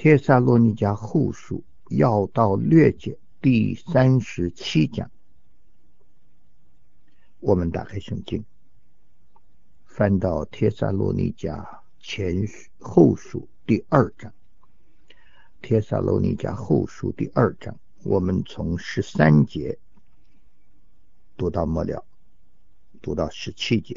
帖撒罗尼迦后书要道略解第37讲。我们打开圣经，翻到帖撒罗尼迦后书第2章。帖撒罗尼迦后书第2章，我们从13节读到末了，读到17节。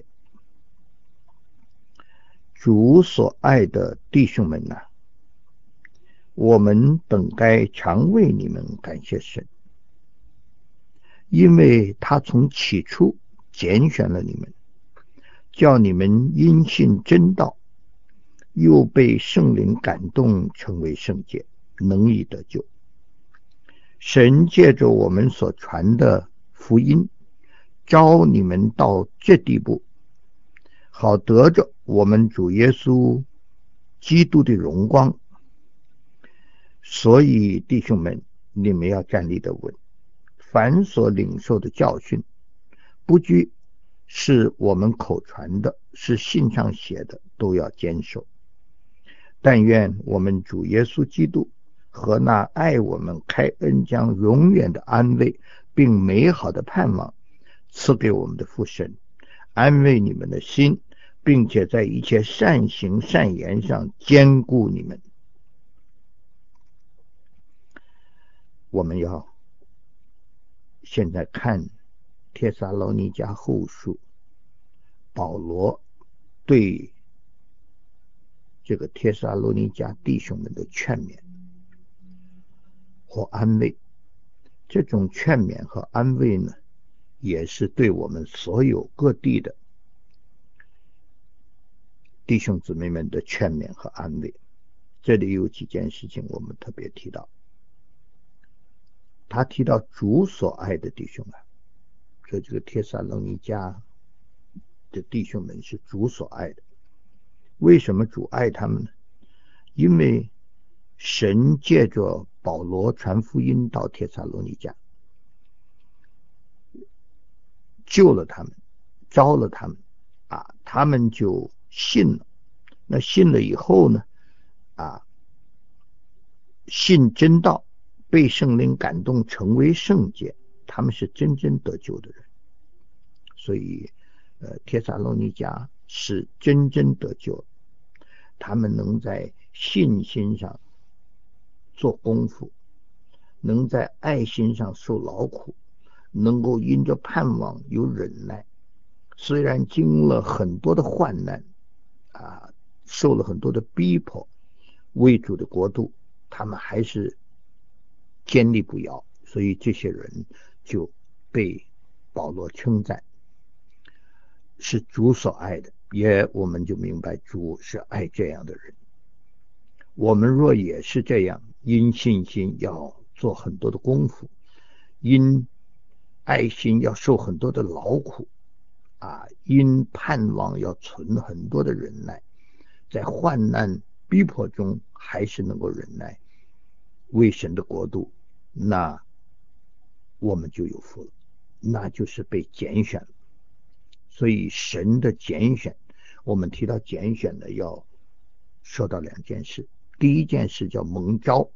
主所爱的弟兄们啊，我们本该常为你们感谢神，因为他从起初拣选了你们，叫你们因信真道，又被圣灵感动，成为圣洁，能以得救。神借着我们所传的福音，召你们到这地步，好得着我们主耶稣基督的荣光。所以弟兄们，你们要站立得稳，凡所领受的教训，不拘是我们口传的，是信上写的，都要坚守。但愿我们主耶稣基督和那爱我们开恩将永远的安慰并美好的盼望赐给我们的父神，安慰你们的心，并且在一切善行善言上坚固你们。我们要现在看帖撒罗尼迦后书，保罗对这个帖撒罗尼迦弟兄们的劝勉或安慰。这种劝勉和安慰呢，也是对我们所有各地的弟兄姊妹们的劝勉和安慰。这里有几件事情我们特别提到。他提到主所爱的弟兄啊，说这个帖撒罗尼迦的弟兄们是主所爱的。为什么主爱他们呢？因为神借着保罗传福音到帖撒罗尼迦，救了他们，招了他们他们就信了。那信了以后呢信真道，被圣灵感动，成为圣洁，他们是真正得救的人。所以帖撒罗尼迦是真正得救，他们能在信心上做功夫，能在爱心上受劳苦，能够因着盼望有忍耐，虽然经了很多的患难受了很多的逼迫，为主的国度他们还是坚立不摇。所以这些人就被保罗称赞是主所爱的，我们就明白主是爱这样的人。我们若也是这样，因信心要做很多的功夫，因爱心要受很多的劳苦因盼望要存很多的忍耐，在患难逼迫中还是能够忍耐，为神的国度，那我们就有福了，那就是被拣选了。所以神的拣选，我们提到拣选呢，要说到2件事。第一件事叫蒙召，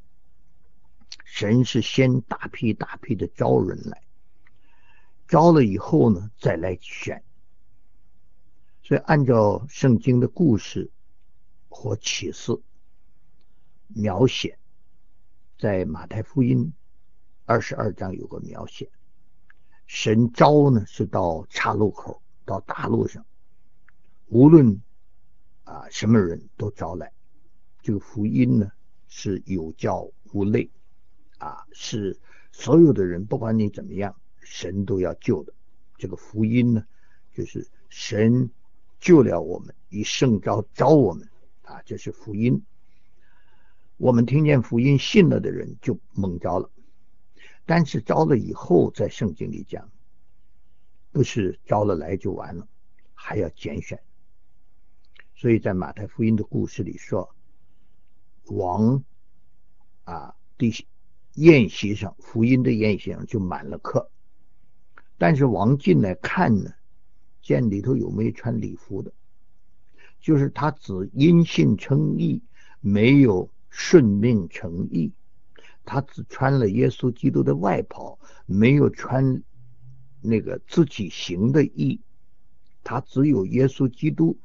神是先大批大批的招人来，招了以后呢再来选。所以按照圣经的故事或启示描写，在马太福音22章有个描写，神招呢是到岔路口，到大路上，无论什么人都招来。这个福音呢是有教无类是所有的人，不管你怎么样，神都要救的。这个福音呢，就是神救了我们，以圣召招我们这是福音。我们听见福音信了的人就蒙召了。但是招了以后，在圣经里讲，不是招了来就完了，还要拣选。所以在马太福音的故事里说，王的宴席上，福音的宴席上就满了客，但是王进来看呢，见里头有没有穿礼服的，就是他只因信称义，没有顺命成义，他只穿了耶稣基督的外袍，没有穿那个自己行的义，他只有耶稣基督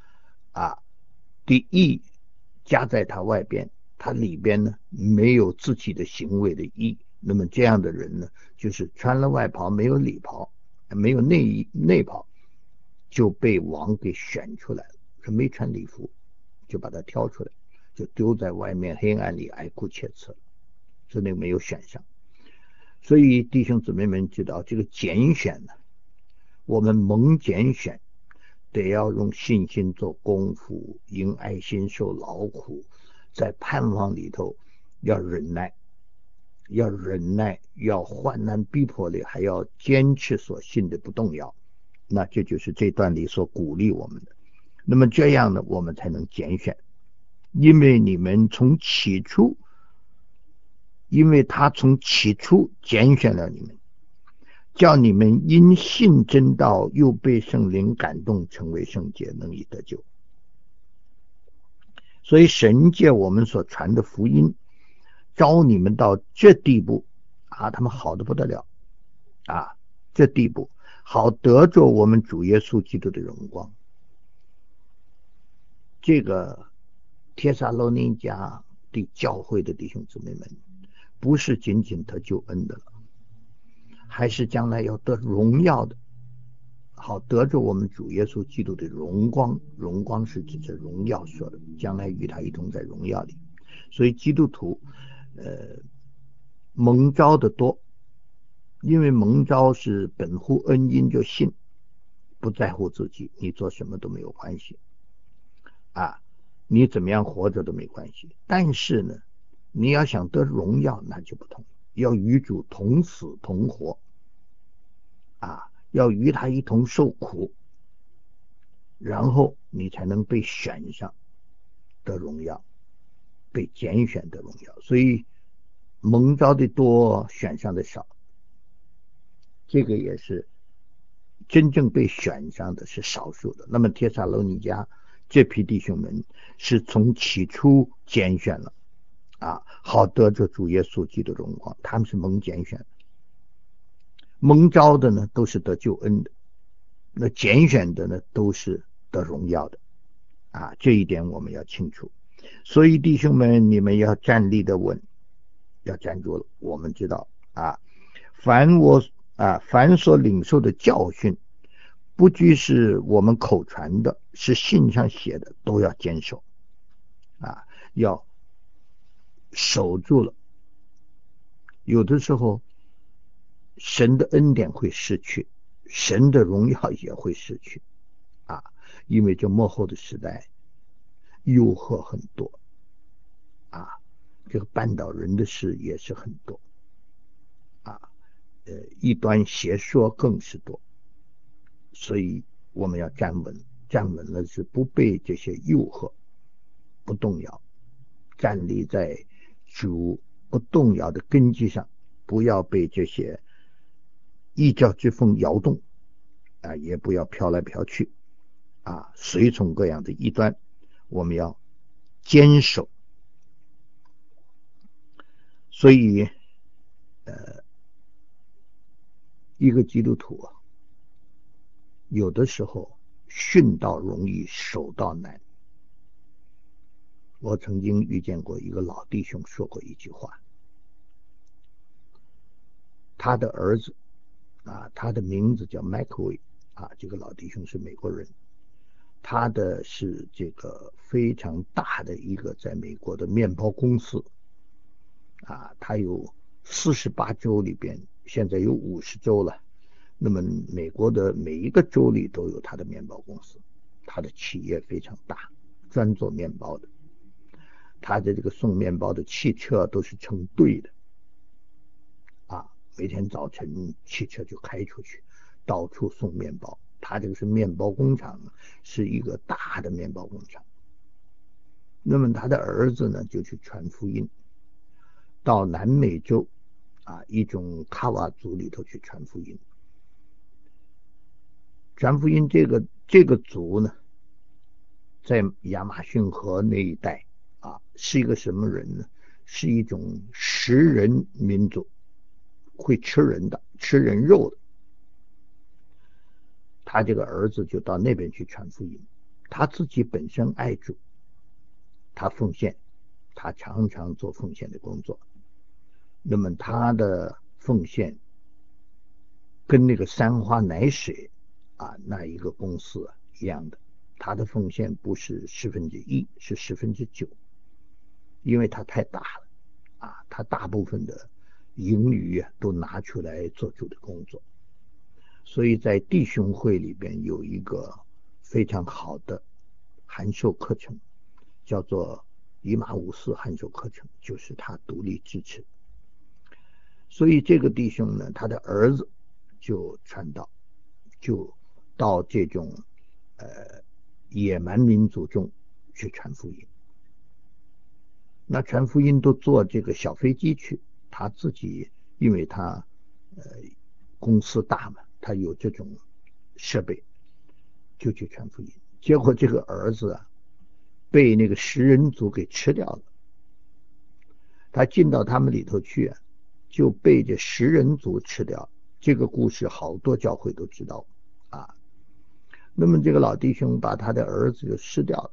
的义加在他外边，他里边呢没有自己的行为的义。那么这样的人呢，就是穿了外袍没有里袍，没有内袍，就被王给选出来了，是没穿礼服就把他挑出来，就丢在外面黑暗里哀哭切齿了，所以那个没有选上。所以弟兄姊妹们知道，这个拣选呢，我们蒙拣选得要用信心做功夫，因爱心受劳苦，在盼望里头要忍耐，要患难逼迫里还要坚持所信的不动摇。那这就是这段里所鼓励我们的。那么这样呢，我们才能拣选，因为他从起初拣选了你们，叫你们因信真道，又被圣灵感动，成为圣洁，能以得救。所以神借我们所传的福音，招你们到这地步他们好得不得了这地步好得着我们主耶稣基督的荣光。这个帖撒罗尼迦的教会的弟兄姊妹们，不是仅仅得救恩的了，还是将来要得荣耀的，好得着我们主耶稣基督的荣光。荣光是指着荣耀说的，将来与他一同在荣耀里。所以基督徒蒙召的多，因为蒙召是本乎恩因就信，不在乎自己，你做什么都没有关系你怎么样活着都没关系。但是呢，你要想得荣耀，那就不同，要与主同死同活要与他一同受苦，然后你才能被选上的荣耀，被拣选的荣耀。所以蒙召的多，选上的少，这个也是真正被选上的是少数的。那么帖撒罗尼迦这批弟兄们是从起初拣选了好得着主耶稣基督的荣光，他们是蒙拣选。蒙召的呢都是得救恩的，那拣选的呢都是得荣耀的这一点我们要清楚。所以弟兄们，你们要站立的稳，要站住了。我们知道凡所领受的教训，不拘是我们口传的，是信上写的，都要坚守要守住了。有的时候神的恩典会失去，神的荣耀也会失去因为这末后的时代诱惑很多这个绊倒人的事也是很多异端邪说更是多。所以我们要站稳，站稳了是不被这些诱惑不动摇，站立在主不动摇的根基上，不要被这些异教之风摇动也不要飘来飘去随从各样的异端，我们要坚守。所以一个基督徒有的时候训道容易，守道难。我曾经遇见过一个老弟兄说过一句话，他的儿子他的名字叫麦克韦这个老弟兄是美国人，他的是这个非常大的一个在美国的面包公司他有48州里边，现在有50州了。那么美国的每一个州里都有他的面包公司，他的企业非常大，专做面包的。他的这个送面包的汽车都是成队的每天早晨汽车就开出去，到处送面包。他这个是面包工厂，是一个大的面包工厂。那么他的儿子呢，就去传福音，到南美洲一种卡瓦族里头去传福音。传福音这个族呢，在亚马逊河那一带是一个什么人呢？是一种食人民族，会吃人的，吃人肉的。他这个儿子就到那边去传福音，他自己本身爱主，他奉献，他常常做奉献的工作。那么他的奉献跟那个三花奶水那一个公司一样的，他的奉献不是1/10，是9%，因为他太大了他大部分的盈余都拿出来做主的工作。所以在弟兄会里边有一个非常好的函授课程，叫做以马五四函授课程，就是他独立支持。所以这个弟兄呢，他的儿子就传道，就到这种野蛮民族中去传福音。那传福音都坐这个小飞机去，他自己因为他公司大嘛，他有这种设备，就去传福音。结果这个儿子被那个食人族给吃掉了。他进到他们里头去就被这食人族吃掉。这个故事好多教会都知道那么这个老弟兄把他的儿子就吃掉了。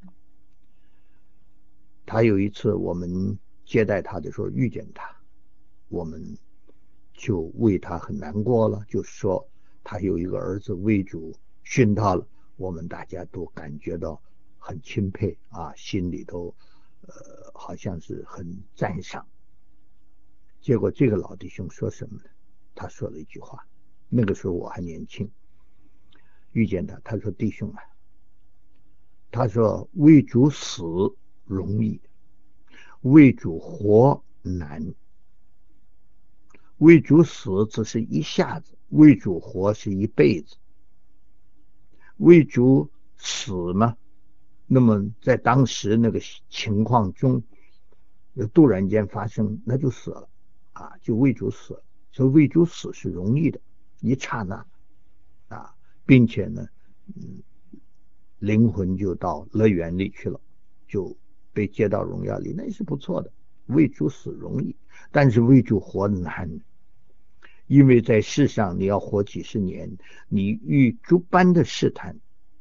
他有一次我们接待他的时候遇见他，我们就为他很难过了，就是说他有一个儿子为主殉道了，我们大家都感觉到很钦佩心里头好像是很赞赏。结果这个老弟兄说什么呢？他说了一句话，那个时候我还年轻，遇见他，他说弟兄他说为主死容易，为主活难。为主死只是一下子，为主活是一辈子。为主死嘛，那么在当时那个情况中突然间发生，那就死了就为主死了。所以为主死是容易的，一刹那并且呢灵魂就到乐园里去了，就被接到荣耀里，那是不错的。为主死容易，但是为主活难。因为在世上你要活几十年，你遇诸般的试探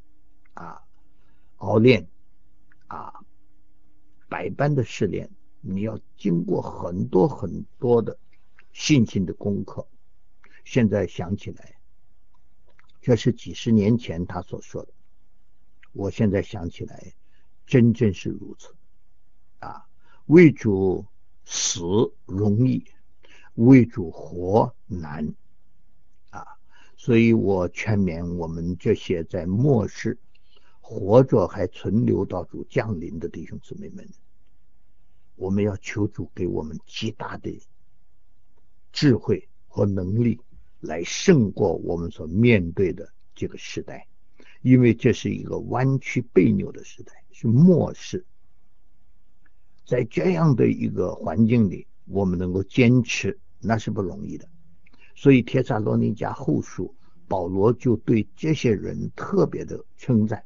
熬炼百般的试炼，你要经过很多很多的信心的功课。现在想起来，这是几十年前他所说的，我现在想起来真正是如此为主死容易，为主活难所以我劝勉我们这些在末世活着还存留到主降临的弟兄姊妹们，我们要求主给我们极大的智慧和能力，来胜过我们所面对的这个时代。因为这是一个弯曲悖扭的时代，是末世。在这样的一个环境里，我们能够坚持，那是不容易的。所以帖撒罗尼迦后书保罗就对这些人特别的称赞。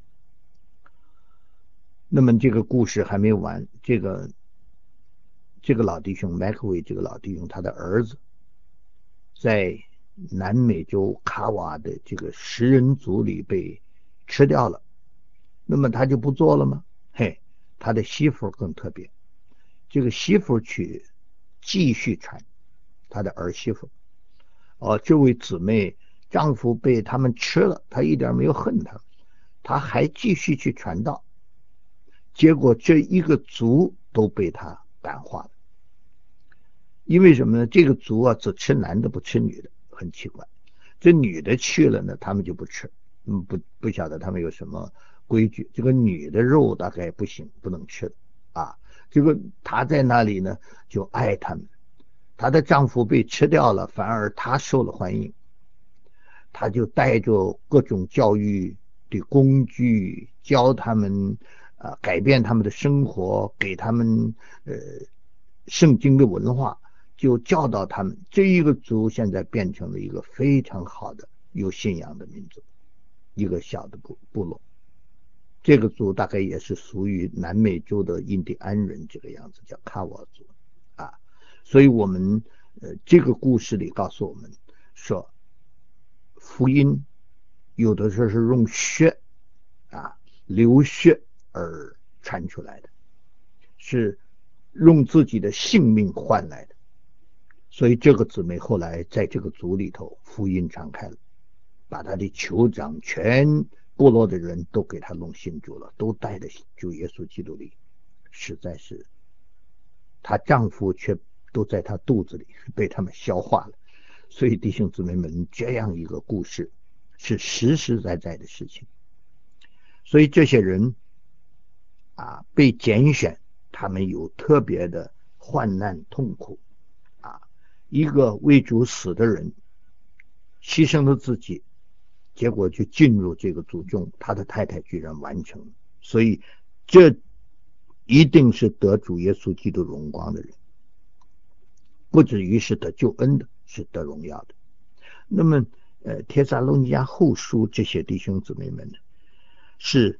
那么这个故事还没完，这个老弟兄麦克维，这个老弟兄他的儿子在南美洲卡瓦的这个食人族里被吃掉了，那么他就不做了吗？他的媳妇更特别，这个媳妇去继续传，他的儿媳妇这位姊妹丈夫被他们吃了，他一点没有恨他，他还继续去传道，结果这一个族都被他感化了。因为什么呢？这个族只吃男的不吃女的，很奇怪。这女的去了呢，他们就不吃，不晓得他们有什么规矩。这个女的肉大概不行，不能吃的这个她在那里呢就爱他们。她的丈夫被吃掉了，反而她受了欢迎。她就带着各种教育的工具，教他们改变他们的生活，给他们圣经的文化，就教导他们。这一个族现在变成了一个非常好的有信仰的民族，一个小的部落。 这个族大概也是属于南美洲的印第安人这个样子，叫卡瓦族啊。所以我们这个故事里告诉我们说，福音有的时候是用血流血而传出来的，是用自己的性命换来的。所以这个姊妹后来在这个族里头福音传开了，把他的酋长全部落的人都给他弄信主了，都带着主耶稣基督里，实在是她丈夫却都在她肚子里被他们消化了。所以弟兄姊妹们，这样一个故事是实实在在的事情。所以这些人被拣选，他们有特别的患难痛苦一个为主死的人牺牲了自己，结果就进入这个族中，他的太太居然完成。所以这一定是得主耶稣基督荣光的人，不止于是得救恩的，是得荣耀的。那么帖撒罗尼迦后书这些弟兄姊妹们呢，是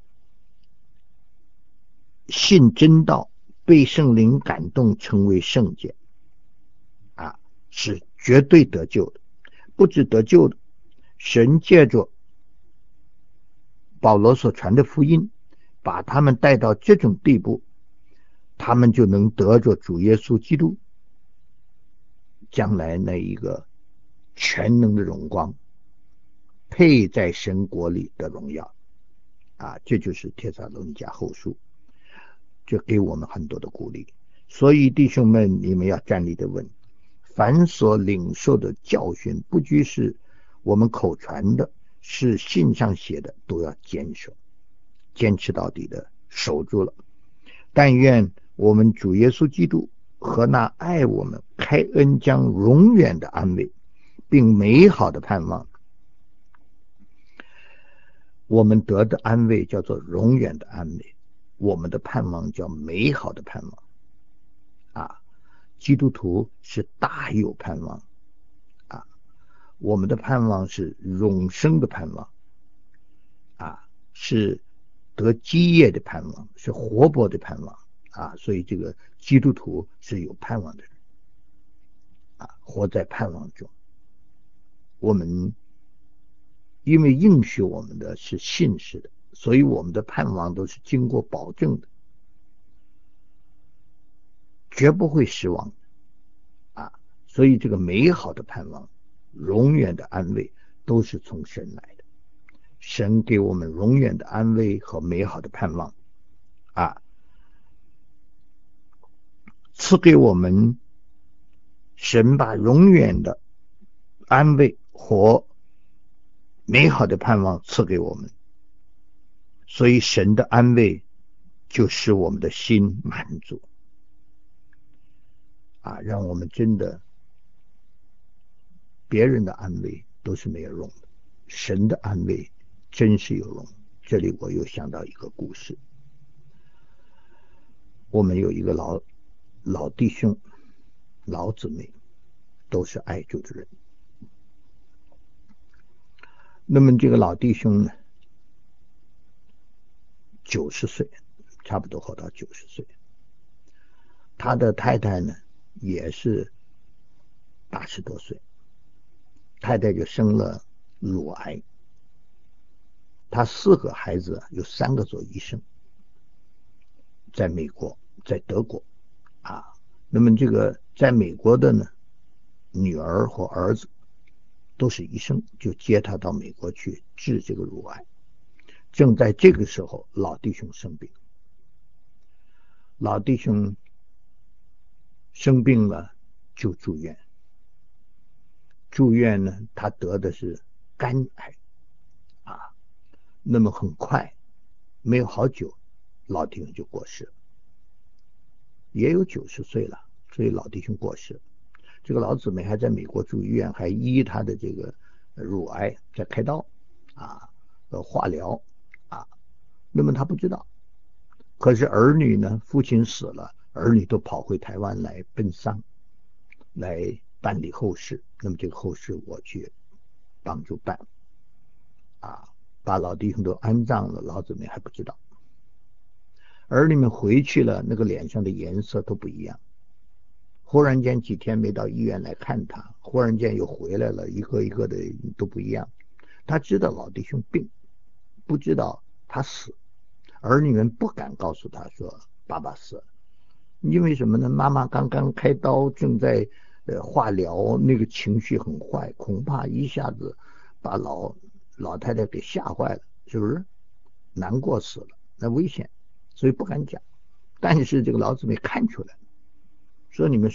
信真道，被圣灵感动，成为圣洁是绝对得救的。不止得救的，神借着保罗所传的福音，把他们带到这种地步，他们就能得着主耶稣基督将来那一个全能的荣光，配在神国里的荣耀这就是帖撒罗尼迦后书，这给我们很多的鼓励。所以弟兄们，你们要站立的问，凡所领受的教训，不拘是我们口传的，是信上写的，都要坚守，坚持到底的守住了。但愿我们主耶稣基督和那爱我们开恩将永远的安慰并美好的盼望，我们得的安慰叫做永远的安慰，我们的盼望叫美好的盼望基督徒是大有盼望我们的盼望是永生的盼望是得基业的盼望，是活泼的盼望所以这个基督徒是有盼望的人活在盼望中。我们因为应许我们的是信实的，所以我们的盼望都是经过保证的，绝不会失望所以这个美好的盼望，永远的安慰，都是从神来的。神给我们永远的安慰和美好的盼望赐给我们，神把永远的安慰和美好的盼望赐给我们，所以神的安慰就使我们的心满足让我们真的别人的安慰都是没有用的，神的安慰真是有用。这里我又想到一个故事，我们有一个老弟兄老姊妹，都是爱主的人。那么这个老弟兄呢，90岁，差不多活到90岁，他的太太呢也是80多岁，太太就生了乳癌，他4个孩子有3个做医生，在美国，在德国那么这个在美国的呢，女儿或儿子都是医生，就接他到美国去治这个乳癌。正在这个时候，老弟兄生病，老弟兄生病了就住院，住院呢，他得的是肝癌那么很快没有好久，老弟兄就过世了，也有90岁了，所以老弟兄过世了。这个老姊妹还在美国住医院，还医他的这个乳癌，在开刀化疗那么他不知道，可是儿女呢，父亲死了，儿女都跑回台湾来奔丧，来办理后事。那么这个后事我去帮助办把老弟兄都安葬了，老姊妹还不知道儿女们回去了，那个脸上的颜色都不一样。忽然间几天没到医院来看他，忽然间又回来了，一个一个的都不一样。他知道老弟兄病，不知道他死。儿女们不敢告诉他说爸爸死了，因为什么呢？妈妈刚刚开刀，正在化疗，那个情绪很坏，恐怕一下子把老太太给吓坏了，是不是？难过死了，那危险，所以不敢讲。但是这个老姊妹看出来，说你们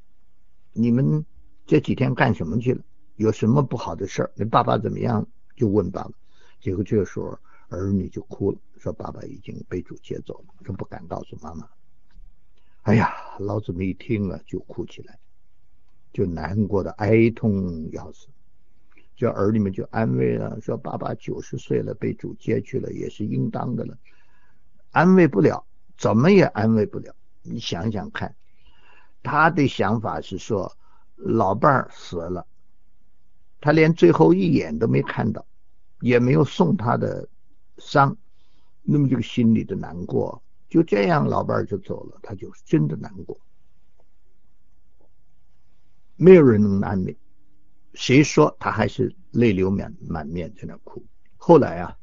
这几天干什么去了？有什么不好的事儿？你爸爸怎么样？就问爸爸。结果这个时候儿女就哭了，说爸爸已经被主接走了，说不敢告诉妈妈。哎呀，老姊妹一听了就哭起来，就难过的哀痛要死。这儿女们就安慰了，说爸爸90岁了，被主接去了，也是应当的了。安慰不了，怎么也安慰不了。你想想看，他的想法是说老伴儿死了，他连最后一眼都没看到，也没有送他的丧，那么这个心里的难过，就这样老伴儿就走了，他就真的难过。没有人能安慰，谁说他还是泪流满面在那哭。后来啊，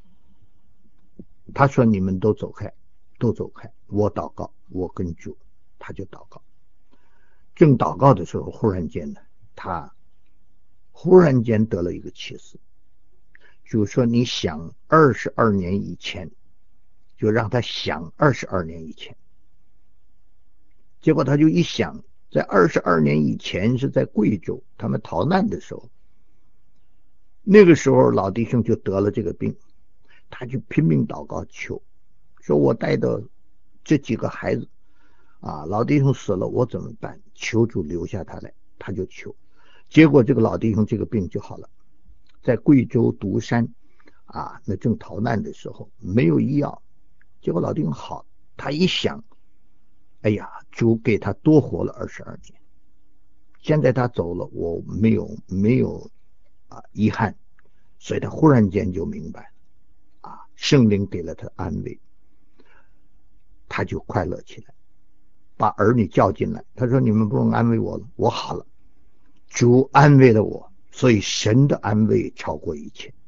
他说你们都走开，都走开，我祷告，我跟主。他就祷告，正祷告的时候，忽然间呢，他忽然间得了一个启示，就说你想22年以前，就让他想22年以前。结果他就一想，在22年以前是在贵州他们逃难的时候，那个时候老弟兄就得了这个病，他就拼命祷告求，说我带的这几个孩子啊，老弟兄死了我怎么办？求主留下他来，他就求。结果这个老弟兄这个病就好了，在贵州独山啊，那正逃难的时候没有医药，结果老弟兄好，他一想，哎呀，主给他多活了22年，现在他走了，我没有遗憾，所以他忽然间就明白啊，圣灵给了他安慰，他就快乐起来，把儿女叫进来，他说你们不用安慰我了，我好了，主安慰了我，所以神的安慰超过一切。